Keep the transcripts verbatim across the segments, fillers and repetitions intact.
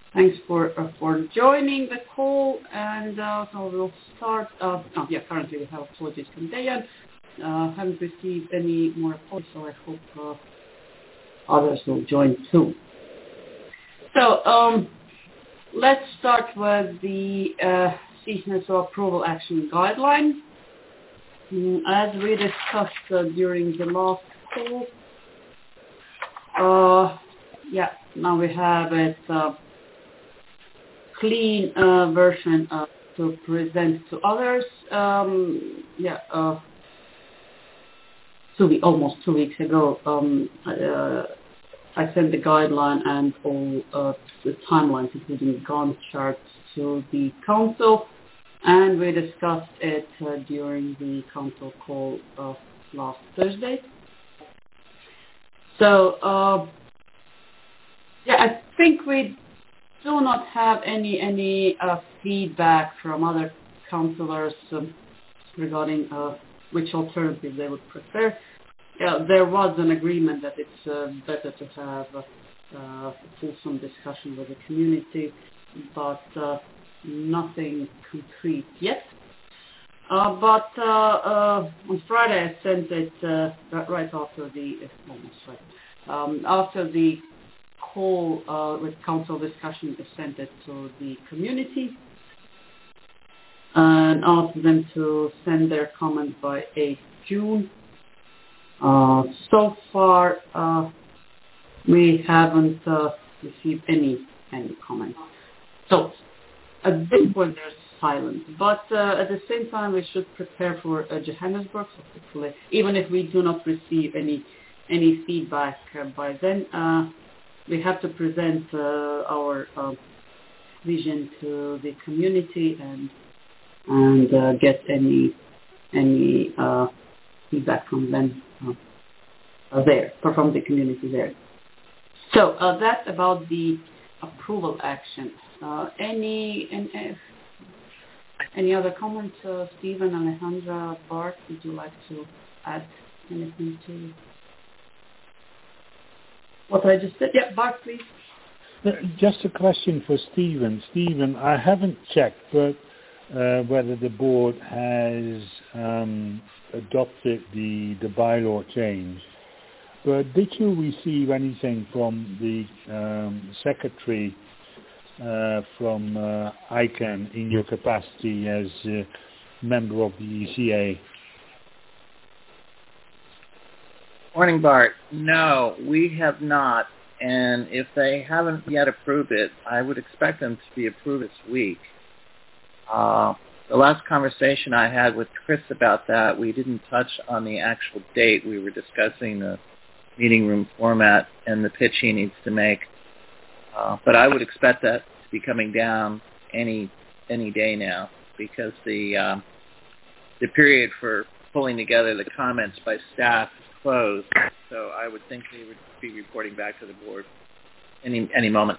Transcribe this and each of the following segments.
Thanks for uh, for joining the call, and uh, so we'll start. Uh, oh, yeah, currently we have apologies from Dejan. Uh, haven't received any more apologies, so I hope uh, others will join too. So um, let's start with the uh, seasonal approval action guideline. Mm, as we discussed uh, during the last call, uh, yeah, now we have it. Uh, clean uh, version uh, to present to others. Um, yeah, uh, two we- almost two weeks ago, um, uh, I sent the guideline and all uh, the timelines, including the Gantt charts, to the council, and we discussed it uh, during the council call uh, last Thursday. So, uh, yeah, I think we do not have any any uh, feedback from other councillors um, regarding uh, which alternative they would prefer. Yeah, there was an agreement that it's uh, better to have uh, uh, fulsome discussion with the community, but uh, nothing concrete yet. Uh, but uh, uh, on Friday I sent it uh, right after the almost right um, after the call uh, with council discussion is sent it to the community and asked them to send their comment by eighth June. Uh, so far, uh, we haven't uh, received any any comments. So at this point, there's silence. But uh, at the same time, we should prepare for uh, Johannesburg, so hopefully, even if we do not receive any any feedback uh, by then. Uh, We have to present uh, our uh, vision to the community and and uh, get any any uh, feedback from them uh, there, from the community there. So uh, that's about the approval action. Uh, any, any any other comments, uh, Stephen, Alejandra, Bart? Would you like to add anything to what I just said? Yeah, Bart, please. Just a question for Stephen. Stephen, I haven't checked, but uh, whether the board has um, adopted the the bylaw change. But did you receive anything from the um, secretary uh, from uh, I CAN in your capacity as a member of the E C A? Morning, Bart. No, we have not. And if they haven't yet approved it, I would expect them to be approved this week. Uh, the last conversation I had with Chris about that, we didn't touch on the actual date. We were discussing the meeting room format and the pitch he needs to make. Uh, but I would expect that to be coming down any any day now, because the um, the period for pulling together the comments by staff closed, so I would think they would be reporting back to the board any any moment.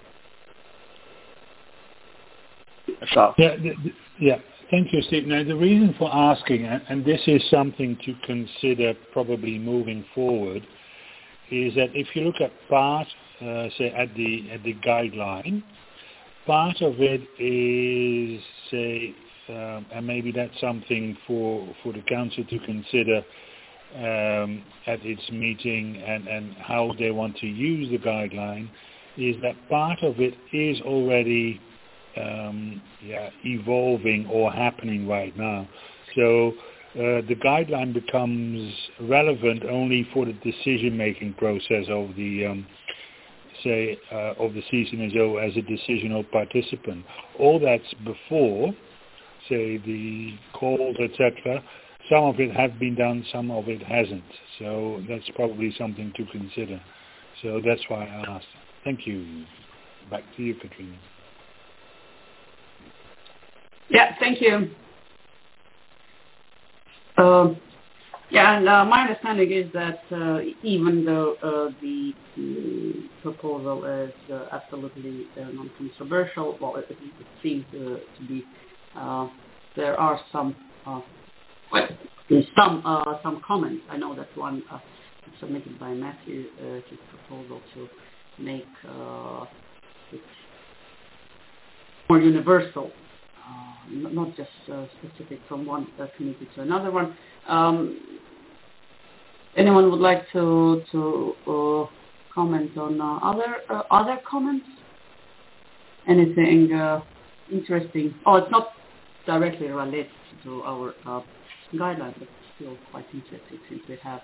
That's all. Yeah, th- th- yeah. Thank you, Steve. Now, the reason for asking, and, and this is something to consider probably moving forward, is that if you look at part, uh, say, at the at the guideline, part of it is, say, um, and maybe that's something for for the council to consider Um, at its meeting and, and how they want to use the guideline, is that part of it is already um, yeah, evolving or happening right now. So uh, the guideline becomes relevant only for the decision-making process of the um, say uh, of the C C N S O as a decisional participant. All that's before, say, the calls, et cetera. Some of it has been done, some of it hasn't. So that's probably something to consider. So that's why I asked. Thank you. Back to you, Katrina. Yeah, thank you. Uh, yeah, and uh, my understanding is that uh, even though uh, the, the proposal is uh, absolutely uh, non-controversial, well, it, it seems uh, to be, uh, there are some uh, Well, some uh, some comments. I know that one uh, submitted by Matthew, uh, his proposal to make uh, it more universal, uh, not just uh, specific from one uh, committee to another one. Um, anyone would like to to uh, comment on uh, other uh, other comments? Anything uh, interesting? Oh, it's not directly related to our uh, guideline, but still quite interesting since we have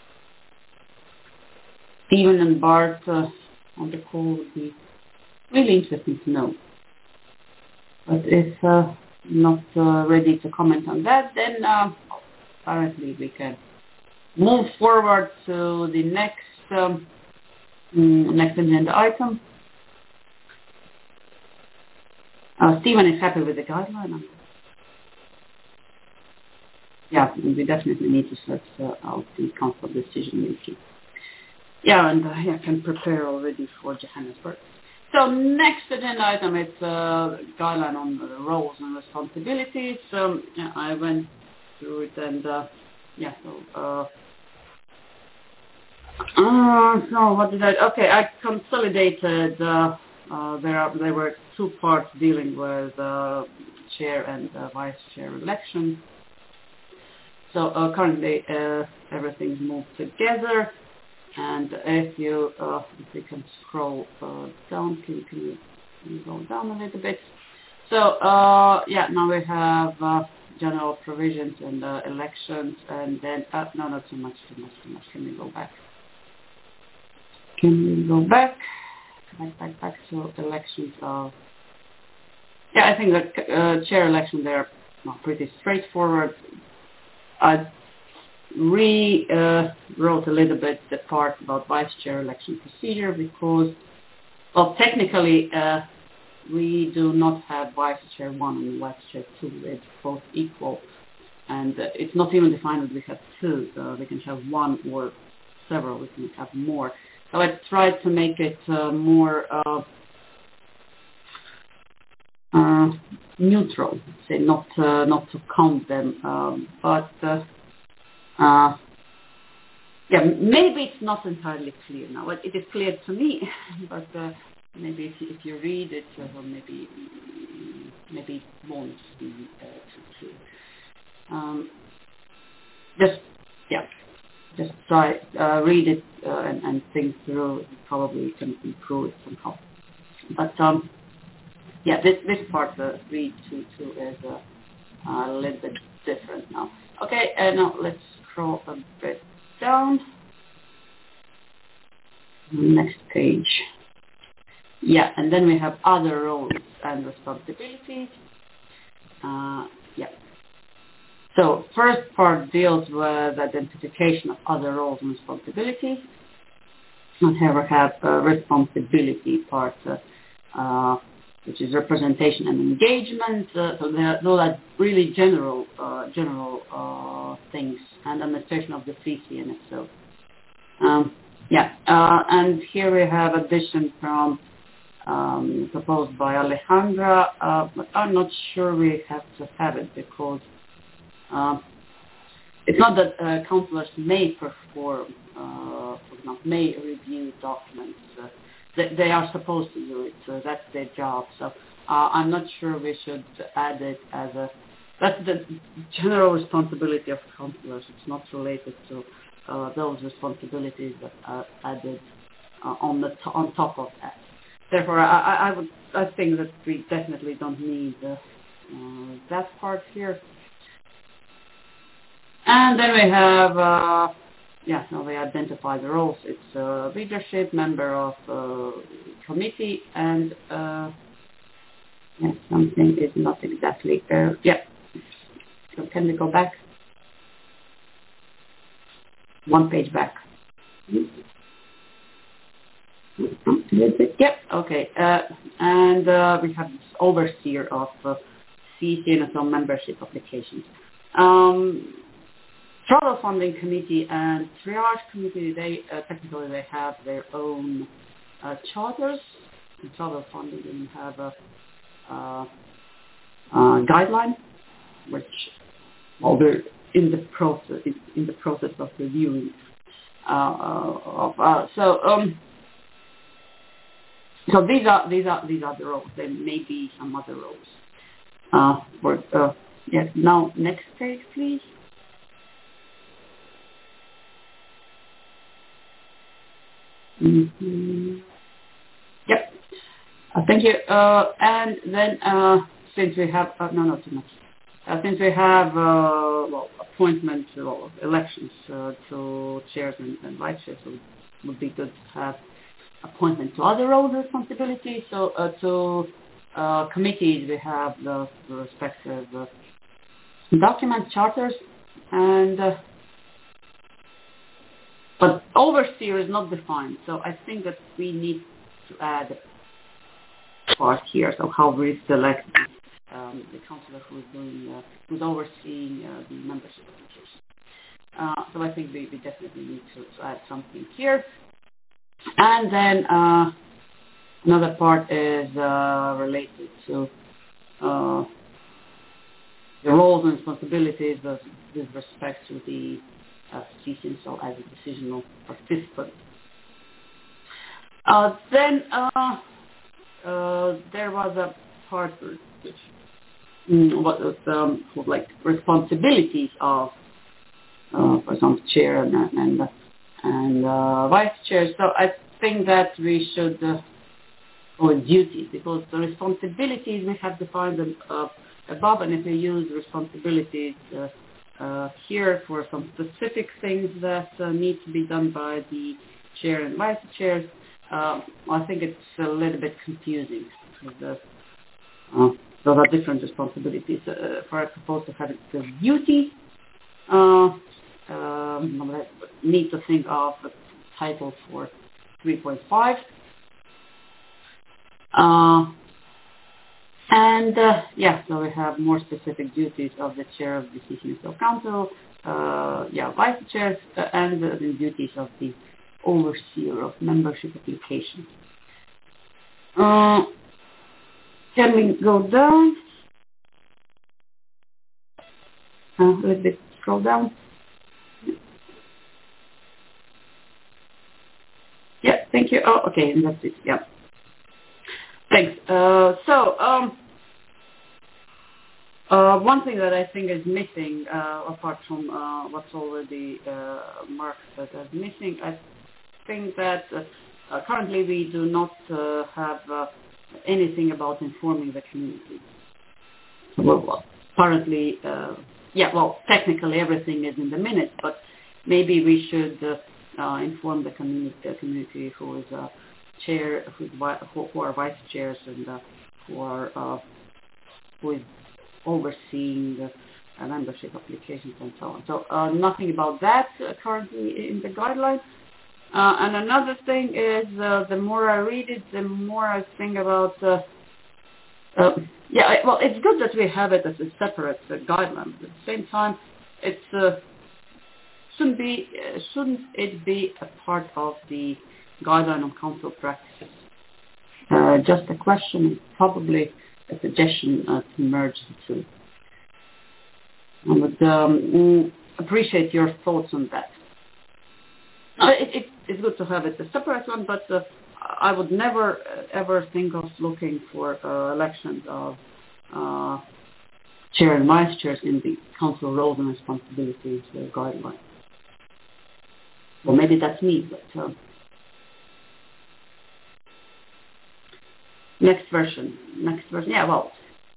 Stephen and Bart uh, on the call. Would be really interesting to know. But if uh, not uh, ready to comment on that, then uh, apparently we can move forward to the next um, next agenda item. Uh, Stephen is happy with the guideline. Yeah, we definitely need to set uh, out the council decision making. Yeah, and uh, yeah, can prepare already for Johannesburg. So next agenda item is uh, guideline on uh, roles and responsibilities. Um, yeah, I went through it and uh, yeah, so uh, uh, so what did I? Okay, I consolidated. Uh, uh, there are there were two parts dealing with uh, chair and uh, vice chair election. So uh, currently uh, everything's moved together. And if you, uh, if you can scroll uh, down, can you, can, you, can you go down a little bit? So, uh, yeah, now we have uh, general provisions and uh, elections, and then, uh, no, not too much, too much, too much. Can we go back? Can we go back? Back, back, back to elections. Uh, yeah, I think that uh, chair election, they're well, pretty straightforward. I rewrote uh, a little bit the part about vice chair election procedure because, well, technically uh, we do not have vice chair one and vice chair two. They're both equal, and uh, it's not even defined that we have two. Uh, we can have one or several. We can have more. So I tried to make it uh, more uh, uh, neutral, say not uh, not to count them, um, but. Uh, Uh, yeah, maybe it's not entirely clear now. It, it is clear to me, but uh, maybe if you, if you read it, uh, well, maybe maybe it won't be uh, too clear. Um, just yeah, just try uh, read it uh, and, and think through. It probably can improve it somehow. But um, yeah, this this part uh, read to to is uh, a little bit different now. Okay, uh, now let's scroll a bit down. Next page. Yeah, and then we have other roles and responsibilities. Uh, yeah. So first part deals with identification of other roles and responsibilities. And here we have a responsibility part, uh, uh, which is representation and engagement. Uh, so there, those are really general, uh, general uh, things, and administration of the C C N S O. Um, yeah, uh, and here we have addition from um, proposed by Alejandra, uh, but I'm not sure we have to have it because uh, it's not that uh, councillors may perform, uh, for example, may review documents. Uh, They, they are supposed to do it, so that's their job. So uh, I'm not sure we should add it as a, that's the general responsibility of councillors. It's not related to uh, those responsibilities that are added uh, on the to- on top of that. Therefore, I, I, I would I think that we definitely don't need uh, uh, that part here. And then we have. Uh, Yeah, so we identify the roles. It's a leadership, member of uh, committee, and uh, yeah, something is not exactly, uh, yeah. So can we go back? One page back. Yep, okay. Uh, and uh, we have this overseer of uh, C C N S O membership applications. Um, Travel Funding Committee and Triage Committee, they uh, technically they have their own uh, charters. And Travel Funding didn't have a uh, uh, guideline, which well, they're in the process in the process of reviewing. Uh, of, uh, so um, so these are these are these are the roles. There may be some other roles. Uh, for uh, yes. Now next page, please. Mm-hmm. Yep. Uh, thank you. Uh, and then uh, since we have uh, no, not too much. Uh, since we have uh, well, appointments or elections uh, to chairs and, and vice chairs, so it would be good to have appointment to other roles and responsibilities. So uh, to uh, committees, we have the, the respective uh, documents, charters, and uh, but overseer is not defined. So I think that we need to add a part here. So how we select um, the councillor who is doing, uh, who's overseeing uh, the membership application. Uh, so I think we, we definitely need to, to add something here. And then uh, another part is uh, related to uh, the roles and responsibilities of, with respect to the uh, C C N S O as a decisional participant. Uh, then uh, uh, there was a part which mm, what was um, like responsibilities of, uh, for example, chair and and and uh, vice chair. So I think that we should uh, or duties, because the responsibilities we have defined them uh, above, and if we use responsibilities uh, uh, here for some specific things that uh, need to be done by the chair and vice chairs, uh, I think it's a little bit confusing. Because, uh, uh, those are different responsibilities. Uh, for I propose to have it the duties. Uh, um, need to think of a title for three point five. Uh, and uh, yeah, so we have more specific duties of the chair of the C C N S O Council, uh, yeah, vice chairs, uh, and uh, the duties of the overseer of membership applications. Uh, can we go down? Uh, a little bit scroll down. Yeah, thank you. Oh, okay, and that's it. Yeah. Thanks. Uh, so, um, uh, one thing that I think is missing, uh, apart from uh, what's already uh, marked as missing, I think that uh, uh, currently we do not uh, have uh, anything about informing the community. Well, well currently, uh, yeah, well, technically everything is in the minutes, but maybe we should uh, uh, inform the community, the community who is uh, chair, who, who are vice chairs, and uh, who are uh, who is overseeing the uh, membership applications and so on. So uh, nothing about that uh, currently in the guidelines. Uh, and another thing is, uh, the more I read it, the more I think about. Uh, uh, yeah, I, well, it's good that we have it as a separate uh, guideline, but at the same time, it's uh, shouldn't be uh, shouldn't it be a part of the guideline on council practices? Uh, just a question, probably a suggestion uh, to merge the two. I would um, appreciate your thoughts on that. Uh, it, it, it's good to have it a separate one, but uh, I would never uh, ever think of looking for uh, elections of uh, chair and vice chairs in the council roles and responsibilities uh, guideline. Well, maybe that's me, but uh, next version, next version, yeah, well.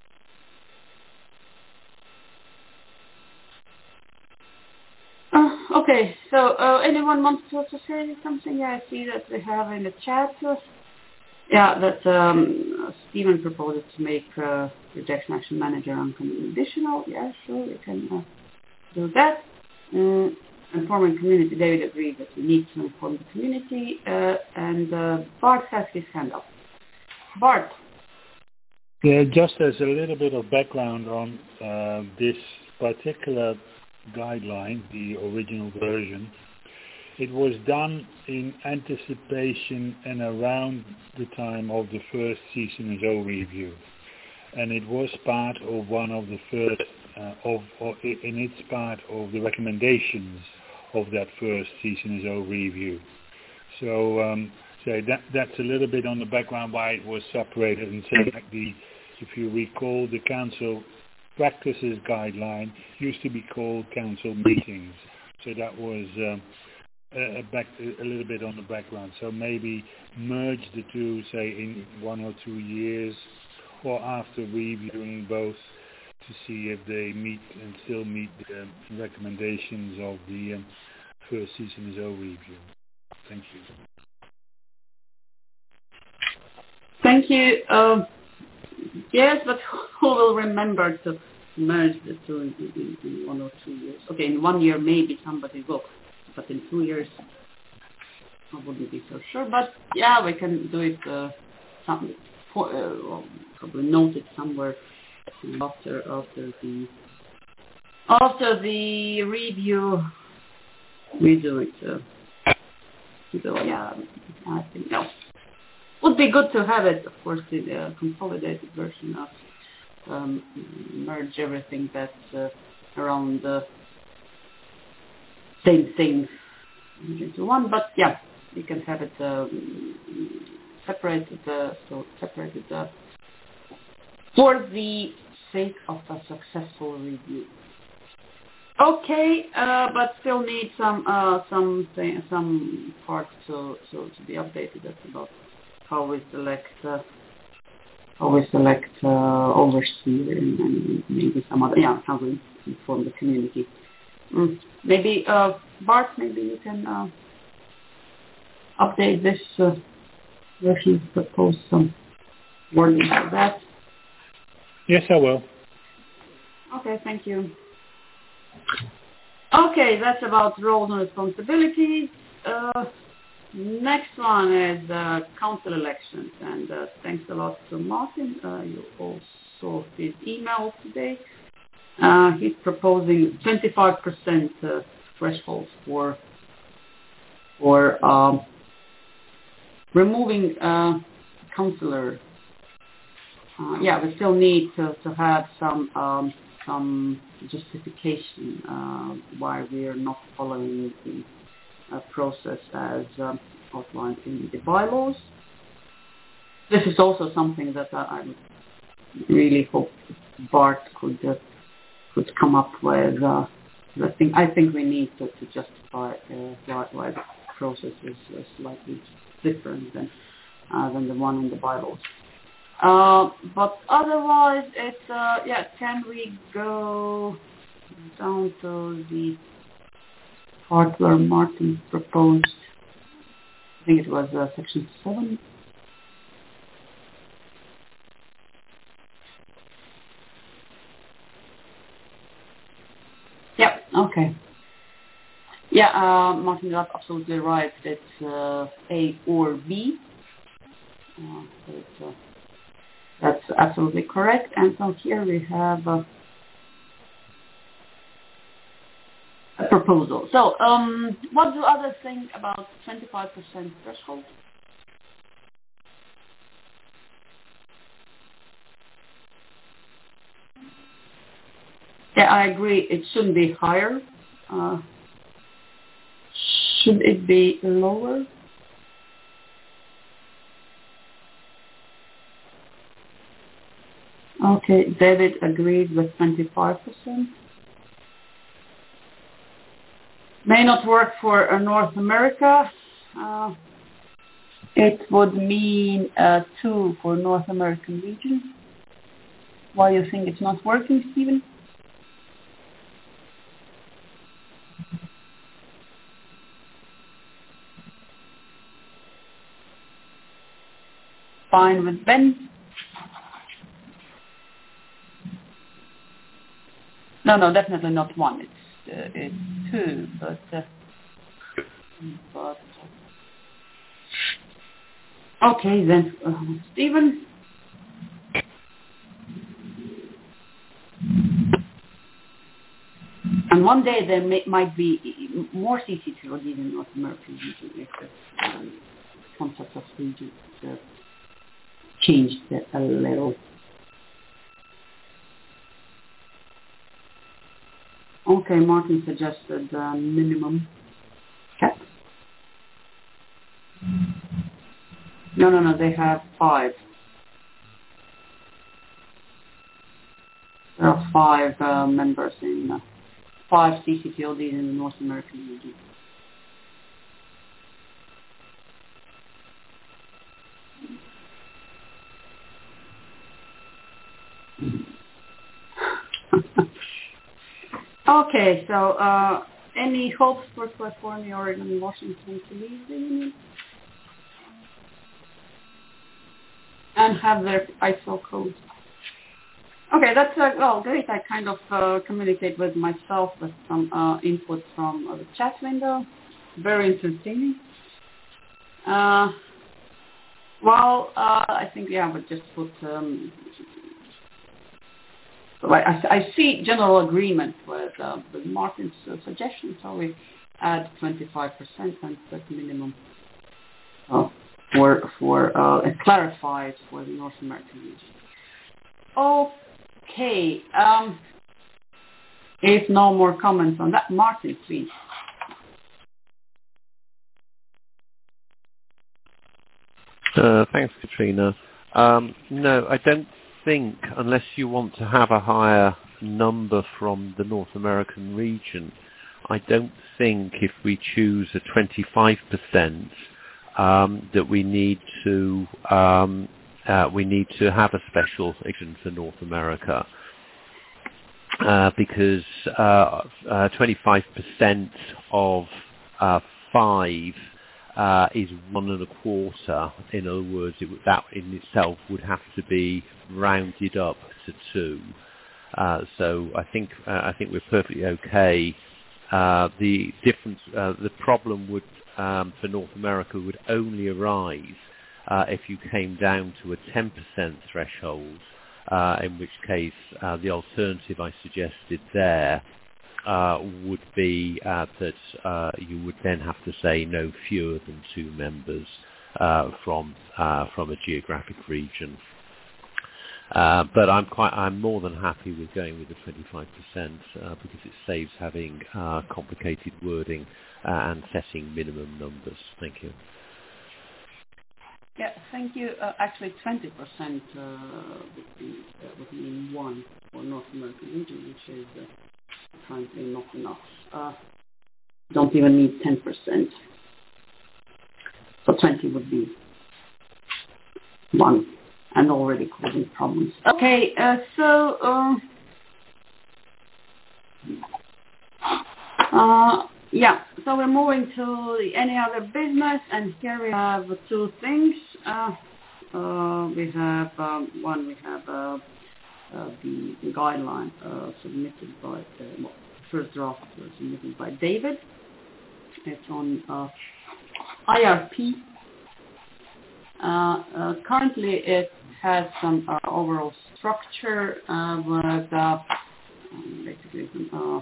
Uh, okay, so uh, anyone wants to, to say something? Yeah, I see that we have in the chat. Uh, yeah, that um, Stephen proposes to make uh, rejection action manager unconditional. Yeah, sure, we can uh, do that. Um, informing community, David agrees that we need to inform the community, uh, and uh, Bart has his hand up. Bart. Yeah, just as a little bit of background on uh, this particular guideline, the original version, it was done in anticipation and around the time of the first C C N S O review, and it was part of one of the first, uh, of, of in its part of the recommendations of that first C C N S O review. So, um, say that that's a little bit on the background why it was separated and say like the, if you recall, the council practices guideline used to be called council meetings. So that was um, a, back, a little bit on the background. So maybe merge the two, say in one or two years, or after reviewing both to see if they meet and still meet the recommendations of the um, first C S O review. Thank you. Thank you. Uh, yes, but who will remember to merge the two in, in, in one or two years? Okay, in one year maybe somebody will, but in two years I wouldn't be so sure. But yeah, we can do it. Uh, some, for, uh, well, probably note it somewhere after after the after the review. We do it. Uh, so yeah, I think no. Would be good to have it, of course, the uh, consolidated version of um, merge everything that's uh, around the same thing into one. But yeah, you can have it uh, separated, uh, so separated uh, for the sake of a successful review. Okay, uh, but still need some uh, some thing, some parts to, to to be updated. That's about how we select uh, how we select uh, overseer and, and maybe some other, yeah, how we inform the community. Mm. Maybe uh, Bart, maybe you can uh, update this uh, version, propose some wording for that. Yes, I will. Okay, thank you. Okay, that's about roles and responsibilities. Uh, Next one is uh, council elections, and uh, thanks a lot to Martin. Uh, you also his email today. Uh, he's proposing twenty-five percent uh, threshold for for um, removing uh, councillor. Uh, yeah, we still need to, to have some um, some justification uh, why we are not following the Uh, process as um, outlined in the bylaws. This is also something that I, I really hope Bart could uh, could come up with. Uh, I think I think we need to, to justify uh, why, why the process is uh, slightly different than uh, than the one in the bylaws. Uh, but otherwise, it's uh, yeah. Can we go down to the part where Martin proposed, I think it was uh, section seven. Yeah, okay. Yeah, uh, Martin got absolutely right. It's uh, A or B. Uh, so it's, uh, that's absolutely correct. And so here we have uh, a proposal. So, um, what do others think about twenty-five percent threshold? Yeah, I agree. It shouldn't be higher. Uh, should it be lower? Okay, David agreed with twenty-five percent. May not work for uh, North America. Uh, it would mean uh, two for North American region. Why you think it's not working, Stephen? Fine with Ben? No, no, definitely not one. It's uh, it's two, but uh, but okay then, uh, Stephen. And one day there may, might be more C C T O D in North American region if the um, concept of region uh, changed a little. Okay, Martin suggested uh, minimum cap. No, no, no, they have five. There are five uh, members in, uh, five C C T L Ds in the North American region. Okay, so uh, any hopes for California, Oregon, and Washington to leave the Union? And have their I S O codes? Okay, that's uh, well, great. I kind of uh, communicate with myself with some uh, input from uh, the chat window. Very entertaining. Uh, well, uh, I think yeah, but just put. Um, so I, I, I see general agreement with, uh, with Martin's uh, suggestion, so we add twenty-five percent and set minimum uh, for for uh, it clarifies for the North American region. Oh. Okay, um, if no more comments on that, Martin, please. Uh, thanks, Katrina. Um, no, I don't think, unless you want to have a higher number from the North American region, I don't think if we choose a twenty-five percent um, that we need to um, Uh, we need to have a special agent for North America uh, because uh, uh, twenty-five percent of uh, five uh, is one and a quarter. In other words, it, that in itself would have to be rounded up to two. Uh, so I think uh, I think we're perfectly okay. Uh, the difference, uh, the problem would um, for North America would only arise Uh, if you came down to a ten percent threshold, uh, in which case uh, the alternative I suggested there uh, would be uh, that uh, you would then have to say no fewer than two members uh, from uh, from a geographic region. Uh, but I'm quite I'm more than happy with going with the twenty-five percent uh, because it saves having uh, complicated wording uh, and setting minimum numbers. Thank you. Yeah, thank you. Uh, actually, twenty percent uh, would be uh, would mean one for North American region, which is uh, currently not enough. Uh, don't even need ten percent. So twenty would be one, and already causing problems. Okay, uh, so uh, uh, yeah, so we're moving to the any other business, and here we have two things. Uh, uh, we have um, one. We have uh, uh, the, the guideline uh, submitted by uh, well, first draft uh, submitted by David. It's on uh, I R P. Uh, uh, currently, it has some uh, overall structure uh, with uh, basically some. Uh,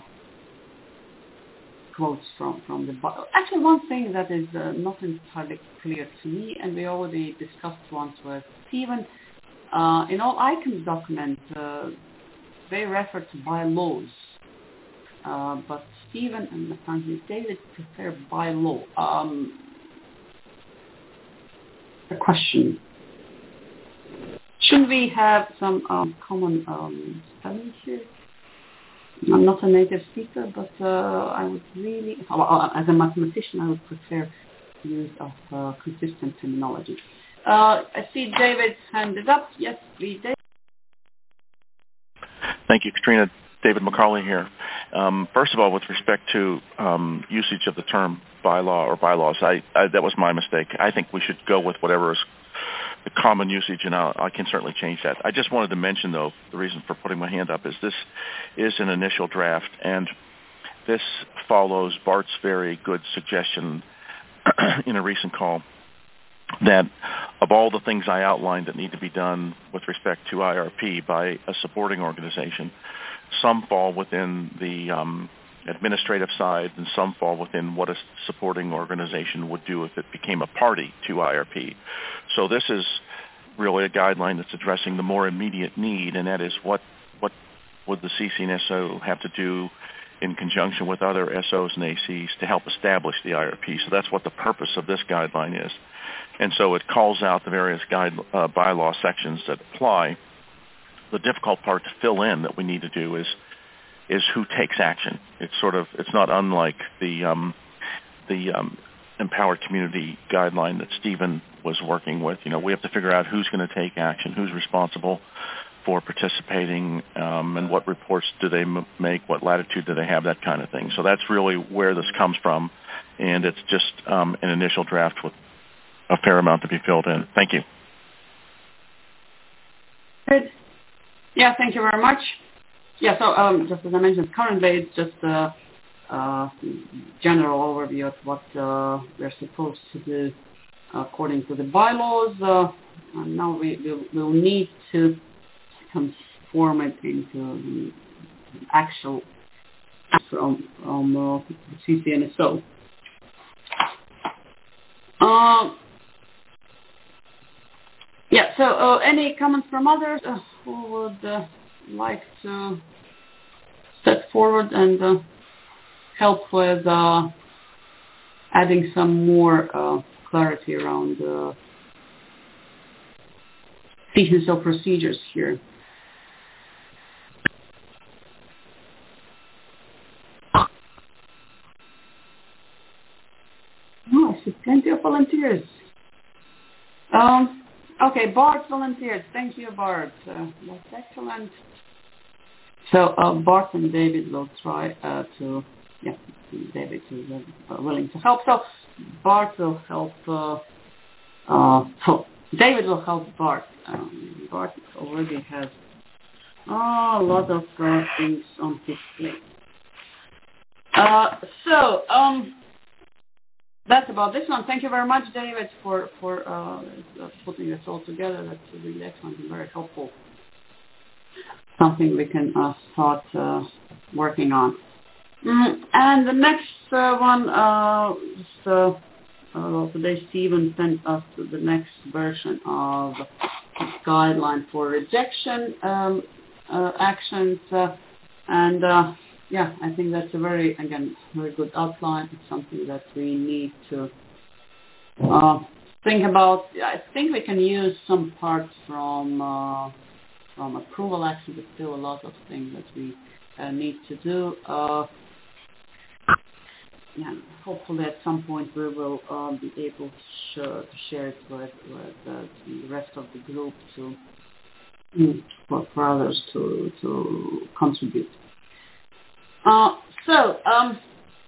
quotes from, from the Bible. Actually, one thing that is uh, not entirely clear to me, and we already discussed once with Stephen, uh, in all ICANN documents, uh, they refer to bylaws, uh, but Stephen and apparently David prefer bylaw. Um, a question. Should we have some um, common um, spelling here? I'm not a native speaker, but uh, I would really, well, as a mathematician, I would prefer use of uh, consistent terminology. Uh, I see David's hand is up. Yes, please, David. Thank you, Katrina. David McCauley here. Um, first of all, with respect to um, usage of the term bylaw or bylaws, I, I, that was my mistake. I think we should go with whatever is the common usage, and I'll, I can certainly change that. I just wanted to mention, though, the reason for putting my hand up is this is an initial draft, and this follows Bart's very good suggestion in a recent call that of all the things I outlined that need to be done with respect to I R P by a supporting organization, some fall within the um, administrative side and some fall within what a supporting organization would do if it became a party to I R P. So this is really a guideline that's addressing the more immediate need, and that is what what would the C C N S O have to do in conjunction with other S Os and A Cs to help establish the I R P. So that's what the purpose of this guideline is. And so it calls out the various guide, uh, bylaw sections that apply. The difficult part to fill in that we need to do is is who takes action. It's sort of it's not unlike the um, the um, empowered community guideline that Stephen was working with. You know, we have to figure out who's going to take action, who's responsible for participating, um, and what reports do they m- make, what latitude do they have, that kind of thing. So that's really where this comes from, and it's just um, an initial draft with a fair amount to be filled in. Thank you. Good. Yeah, thank you very much. Yeah, so um, just as I mentioned, currently it's just a uh, general overview of what uh, we're supposed to do according to the bylaws. Uh, and now we will we'll need to transform it into actual from, from uh, C C N S O. Uh, yeah, so uh, any comments from others uh, who would uh, like to step forward and uh, help with uh, adding some more uh, clarity around uh, C C N S O procedures here? Oh, I see plenty of volunteers. Um, okay, Bart volunteered. Thank you, Bart. Uh, that's excellent. So uh, Bart and David will try uh, to, yeah, David is uh, willing to help. So Bart will help, uh, uh, so David will help Bart. Um, Bart already has oh, a lot of uh, things on his plate. Uh, so, um, that's about this one. Thank you very much, David, for, for uh, putting this all together. That's really excellent and very helpful. Something we can uh, start uh, working on. Mm, and the next uh, one, uh, just, uh, uh, today Stephen sent us the next version of guideline for rejection um, uh, actions. Uh, and uh, yeah, I think that's a very, again, very good outline. It's something that we need to uh, think about. I think we can use some parts from uh, from approval action, but still a lot of things that we uh, need to do. Uh, yeah, hopefully at some point we will uh, be able to share, to share it with, with uh, the rest of the group to for, for others to to contribute. Uh, so, um,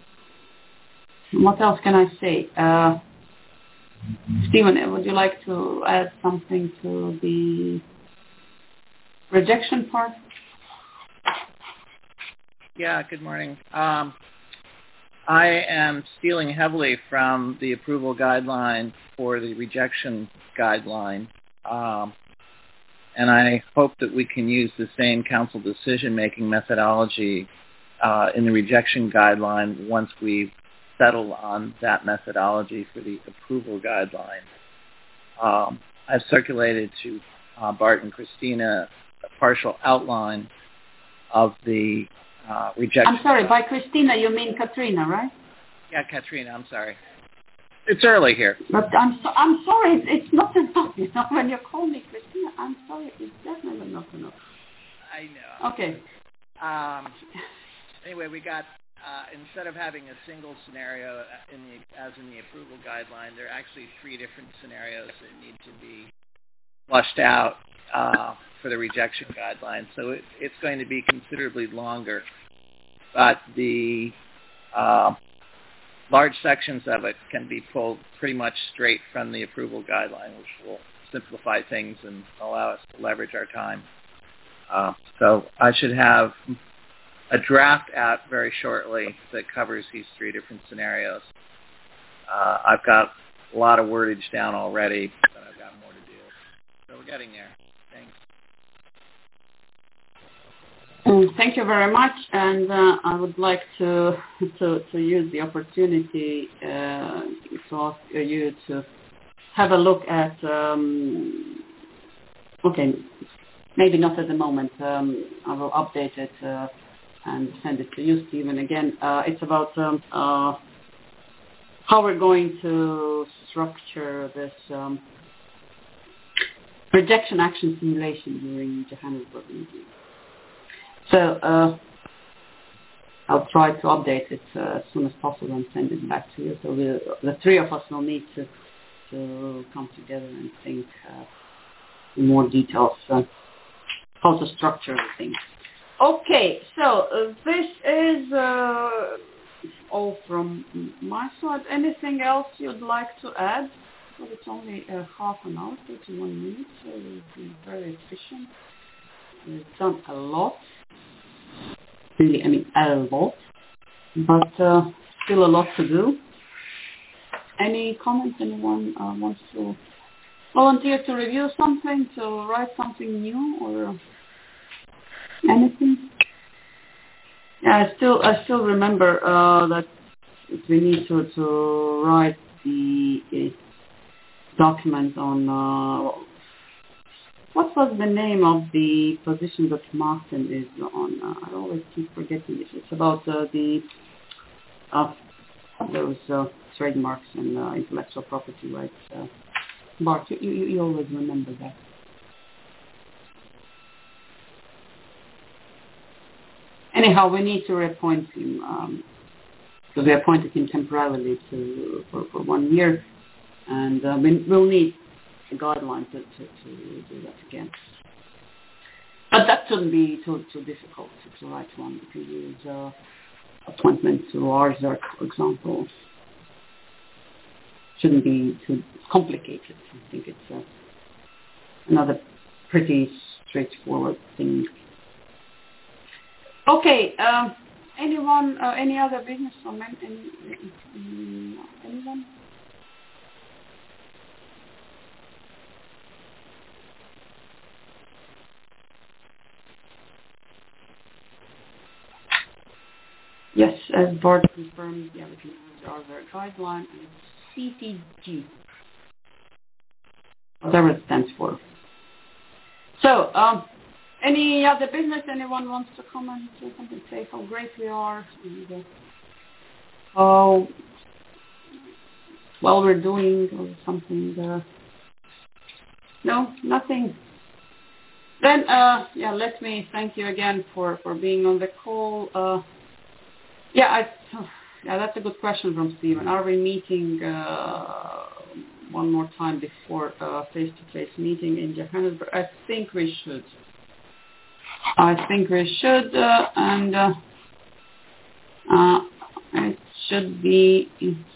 what else can I say? Uh, Stephen, would you like to add something to the rejection part? Yeah, good morning. Um, I am stealing heavily from the approval guideline for the rejection guideline. Um, and I hope that we can use the same council decision-making methodology uh, in the rejection guideline once we settle on that methodology for the approval guideline. Um, I've circulated to uh, Bart and Christina a partial outline of the uh, rejection. I'm sorry, by Christina you mean Katrina, right? Yeah, Katrina, I'm sorry. It's early here. But I'm so, I'm sorry, it's, it's not enough. You know, when you call me Christina, I'm sorry, it's definitely not enough. I know. Okay. Um, anyway, we got, uh, instead of having a single scenario in the, as in the approval guideline, there are actually three different scenarios that need to be flushed out uh, for the rejection guideline. So it, it's going to be considerably longer. But the uh, large sections of it can be pulled pretty much straight from the approval guideline, which will simplify things and allow us to leverage our time. Uh, so I should have a draft out very shortly that covers these three different scenarios. Uh, I've got a lot of wordage down already, but I've got more to do. So we're getting there. Thanks. Thank you very much, and uh, I would like to to, to use the opportunity uh, to ask you to have a look at, um, okay, maybe not at the moment, um, I will update it uh, and send it to you, Stephen. Again, uh, it's about um, uh, how we're going to structure this um, rejection action simulation during Johannesburg meeting. So uh, I'll try to update it uh, as soon as possible and send it back to you. So the, the three of us will need to, to come together and think uh, in more details uh, how to structure the thing. Okay, so uh, this is uh, all from my side. Anything else you'd like to add? Well, it's only uh, half an hour, thirty-one minutes, so we've been very efficient. We've done a lot. Really, I mean, a lot. But uh, still a lot to do. Any comments? Anyone uh, wants to volunteer to review something, to write something new, or anything? Yeah, I still, I still remember uh, that we need to, to write the uh, document on, uh, what was the name of the position that Martin is on? Uh, I always keep forgetting it. It's about uh, the uh, those uh, trademarks and uh, intellectual property rights. Uh, Bart, you, you, you always remember that. Anyhow, we need to reappoint him, um, because we appointed him temporarily to for, for one year, and uh, we, we'll need a guideline to, to, to do that again. But that shouldn't be too, too difficult to, to write one. You can use uh, appointment to R Z E R C, for example. Shouldn't be too complicated. I think it's uh, another pretty straightforward thing. Okay, um, anyone, uh, any other business from any, any, anyone? Yes, as Bart confirmed, yeah, we can use the R Z E R C guideline, and it's C T G, whatever it stands for. So, um, any other business? Anyone wants to comment or something? Say how great we are, and uh, how well we're doing, or something. Uh, no, nothing. Then, uh, yeah, let me thank you again for, for being on the call. Uh, yeah, I, yeah, that's a good question from Stephen. Are we meeting uh, one more time before a face-to-face meeting in Johannesburg? I think we should. I think we should, uh, and uh, uh, it should be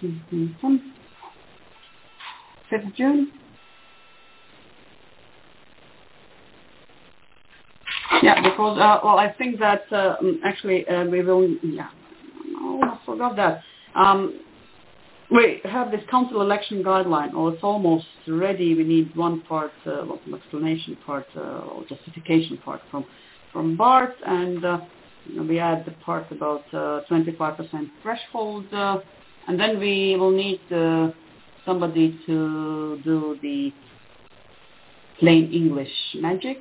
fifth of June. Yeah, because, uh, well, I think that uh, actually uh, we will, yeah, oh, I forgot that. Um, we have this council election guideline, or it's almost ready. We need one part, uh, well, an explanation part, uh, or justification part from from Bart, and uh, you know, we add the part about uh, twenty-five percent threshold, uh, and then we will need uh, somebody to do the plain English magic,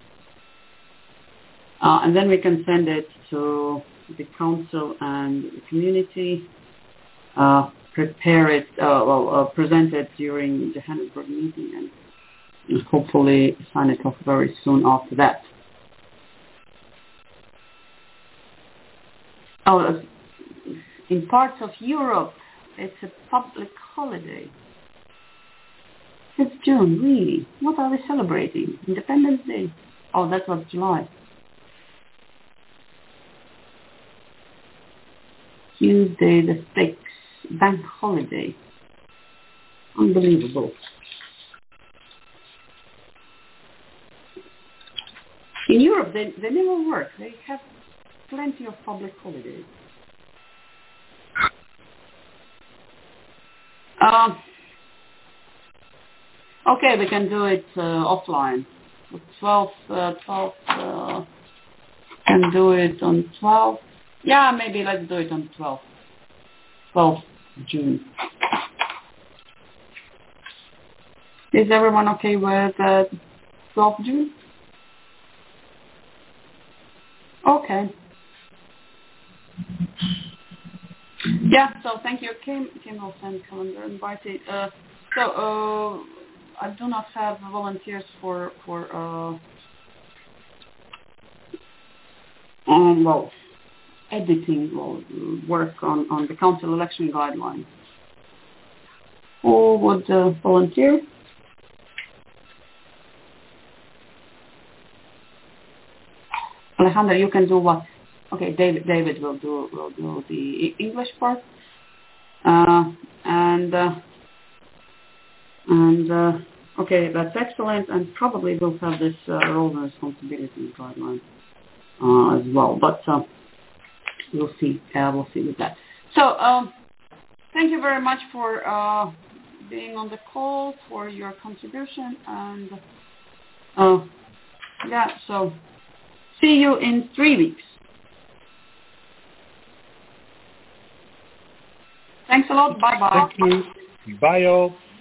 uh, and then we can send it to the council and the community, uh, prepare it, uh, well, uh, present it during the Johannesburg meeting, and hopefully sign it off very soon after that. Oh, in parts of Europe, it's a public holiday. It's June, really. What are we celebrating? Independence Day? Oh, that was July. Tuesday the sixth, bank holiday. Unbelievable. In Europe, they, they never work. They have plenty of public holidays. Um, okay, we can do it uh, offline. twelfth, uh, twelfth, uh, can do it on twelfth. Yeah, maybe let's do it on twelfth. twelfth of June. Is everyone okay with uh, twelfth of June? Okay. Yeah, so thank you. Kim, Kim will send calendar invited. Uh, so uh, I do not have volunteers for for uh, um, well editing well, work on, on the council election guidelines. Who would uh, volunteer? Alejandra, you can do what? Okay, David. David will do will do the English part, uh, and uh, and uh, okay, that's excellent. And probably we'll have this uh, role and responsibility guideline uh, as well. But uh, we'll see. Uh, we'll see with that. So um, thank you very much for uh, being on the call, for your contribution, and uh, yeah. So see you in three weeks. Thanks a lot. Bye-bye. Thank you. Bye all.